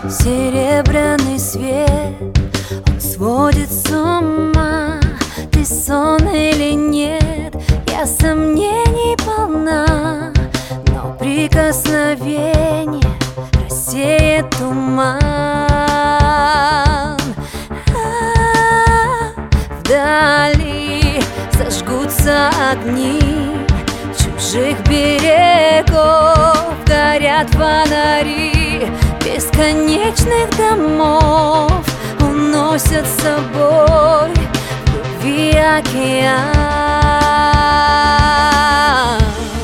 Серебряный свет, он сводит с ума. Ты сон или нет, я сомнений полна. Но прикосновение рассеет туман. Вдали зажгутся огни чужих берегов, горят фонари бесконечных домов, уносят с собой в любви океан.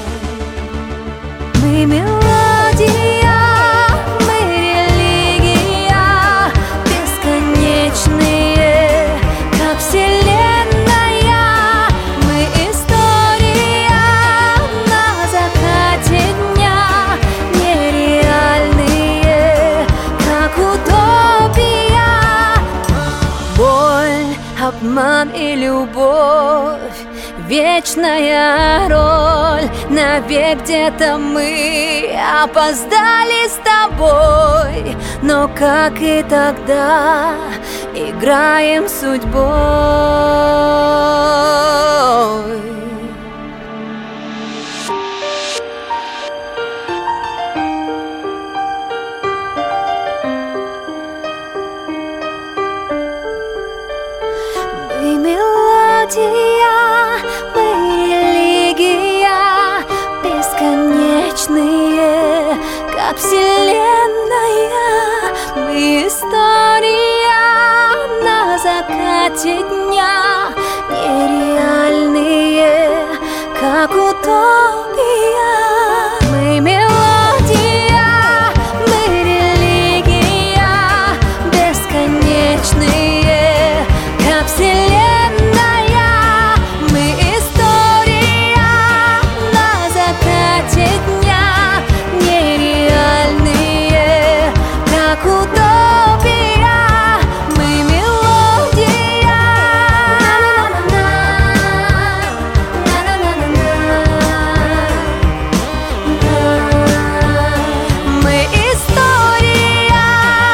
Мы мелодия, мы религия, бесконечные, как вселенная. Мы история на закате дня, нереальные, как утопия. Боль, обман и любовь, вечная роль. Навек где-то мы опоздали с тобой, но как и тогда играем с судьбой. Мы мелодия, мы религия, бесконечные, как вселенная. Мы история на закате дня, нереальные, как утопия. Мы мелодия, мы религия, бесконечные, как вселенная. Мы история на закате дня, нереальные, как утопия. Мы мелодия. Мы история.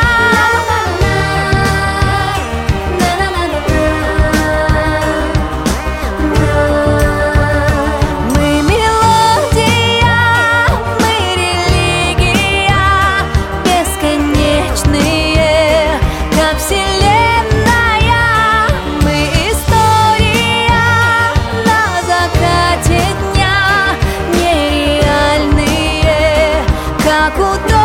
Мы мелодия, мы религия, бесконечные, как вселенная. Мы история на закате дня, нереальные, как утопия.